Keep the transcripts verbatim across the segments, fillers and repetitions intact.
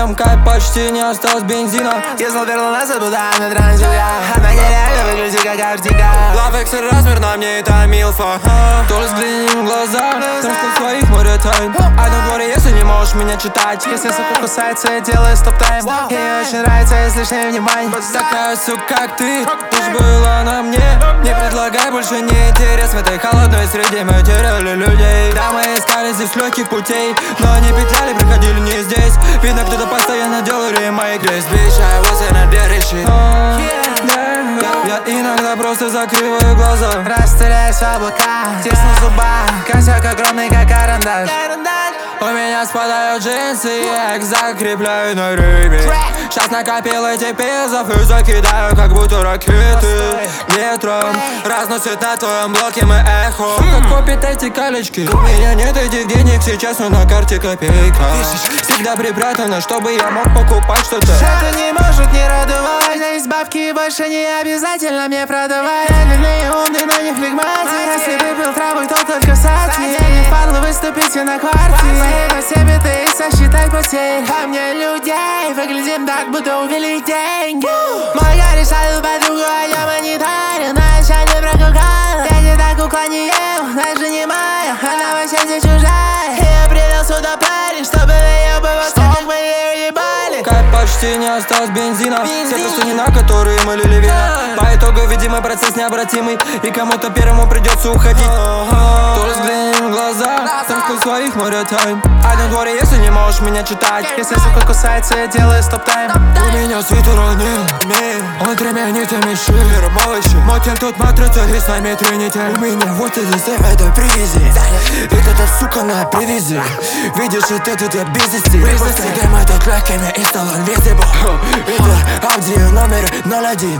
нем кайф, почти не осталось бензина. Я знал верно нас туда, на трансе я. Она нереально выглядит как артика. Лавекс и размер на мне это милфа. То ли взгляни в глаза, там что своих море тайн. А на дворе, если не можешь меня читать. Если сука кусается, я делаю стоп-тайм. Ей очень нравится излишнее внимание. Такая сука, как ты, лишь была на мне. Не предлагай больше, не интерес. В этой холодной среде мы теряли людей. Да, мы искали здесь легких путей, но они петляли, приходили не здесь. Видно, кто-то постоянно делал ремейк. Здесь bitch, I wasn't a dirty shit. Я иногда просто закрываю глаза, растворяюсь в облака, тисну зуба, косяк огромный, как карандаш. У меня спадают джинсы, я их закрепляю на рыбе. Сейчас накопил эти пизов и закидаю, как будто ракеты. Ветром разносит на твоем блоке мы эхо. Как купить эти колечки? У меня нет этих денег сейчас, но на карте копейка. Всегда припрятано, чтобы я мог покупать что-то. Это не может не радовать. Здесь бабки больше не обязательно мне продавать. Реальные умные, но не флегматик. Если ты был травой, то только садки. Не впадло выступить и на квартире. По себе ты сосчитай потерь. А мне людей выглядим так, будто увели деньги. Моя решаю подругу, а я монитарю. Но еще не прокукала. Я не так кукла не ел, даже не моя. Она вообще здесь чужая. Я привел сюда парень, чтобы наебываться, как мы ее ебали. Кайф, почти не осталось бензина. Все пустыни, на которые мы лили вина. По итогу, видимый процесс необратимый, и кому-то первому придется уходить. То ли взгляни в глаза, там что своих море тайн. А на дворе, если не можешь меня читать. Если сука кусается, я делаю стоп-тайм. У меня свитера нет, он тремя нитями шиллер, малыш. Мотель тут матрица, и с нами три недели. У меня вот эти это привези. И эта сука на привези. Видишь, это тут я бизнесе. Дым этот легкими и стал invisible. Это аудио номер ноль один.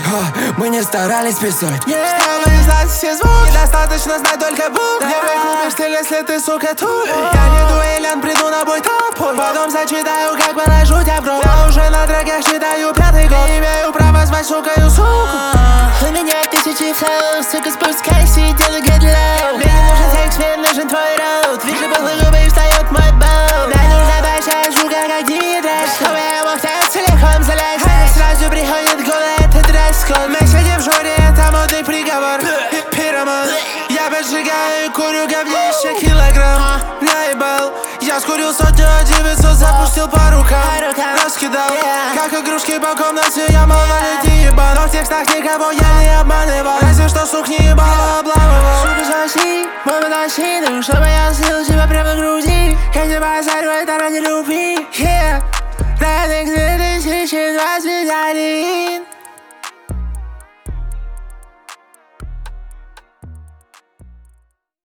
Мы не старались писать. Чтобы издать все звуки, недостаточно знать только буквы. Не выкупишь ты, если ты, сука, туп. Я не дуэлян, приду на бой топ. Потом зачитаю, как положу тебя в гроб. Я уже на треках считаю пятый год. Не имею права звать сукою суку. У меня тысячи флоу, сука, спускайся и делай get low. Мне не нужен секс, мне нужен твой роут. Вижу пухлые губы и встает мой боу. Мне нужна большая жука, как Димитраш, чтобы я мог тебя целиком залезть. А сразу приходит голый, это дресс-код. Мы сидим в жюри, это модный приговор. Пироман, я поджигаю и курю говнище килограмм. Наебал, я скурил сотню, девятьсот запустил по рукам. Раскидал, как игрушки по комнате, я малолетний ебан. Но в текстах никого я не обманывал. Разве что сук не ебал, обламывал. Чтобы защитить мою защиту, чтобы